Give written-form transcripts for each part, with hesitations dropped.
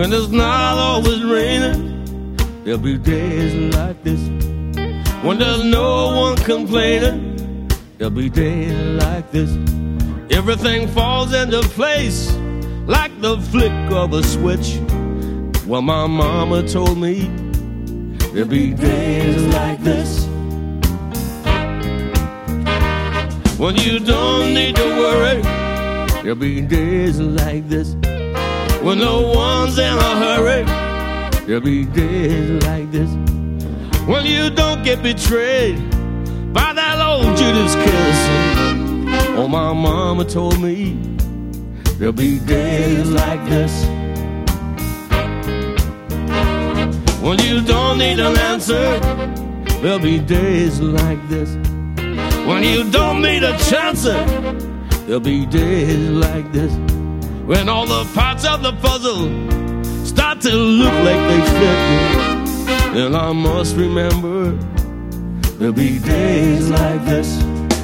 When it's not always raining, there'll be days like this. When there's no one complaining, there'll be days like this. Everything falls into place like the flick of a switch. Well, my mama told me there'll be days like this. When you don't need to worry, there'll be days like this. When no one's in a hurry, there'll be days like this. When you don't get betrayed by that old Judas kiss. Oh, my mama told me there'll be days like this. When you don't need an answer, there'll be days like this. When you don't need a chance, there'll be days like this. When all the parts of the puzzle start to look like they fit, and I must remember there'll be days like this.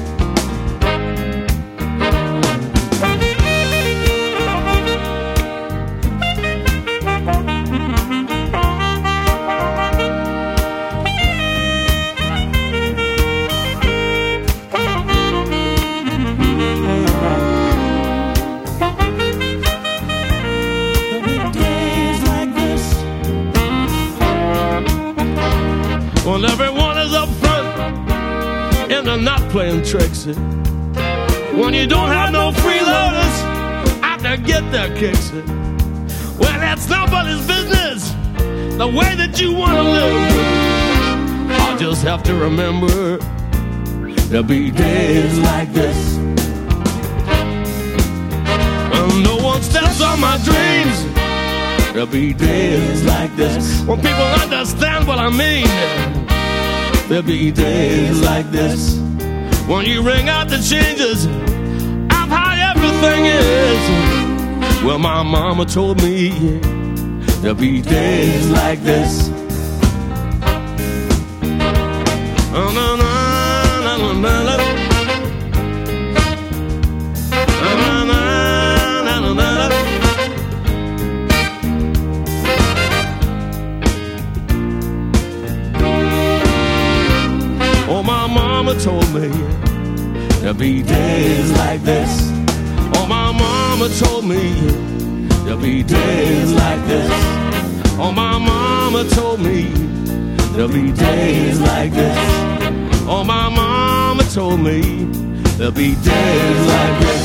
When everyone is up front and they're not playing tricks. When you don't have no freeloaders out to get their kicks. Well, that's nobody's business, the way that you want to live. I just have to remember there'll be days like this. When no one steps on my dreams, there'll be days like this. When people understand what I mean, there'll be days like this. When you ring out the changes of how everything is. Well, my mama told me there'll be days like this. Told me there'll be days like this. Oh, my mama told me there'll be days like this. Oh, my mama told me there'll be days like this. Oh, my mama told me there'll be days like this.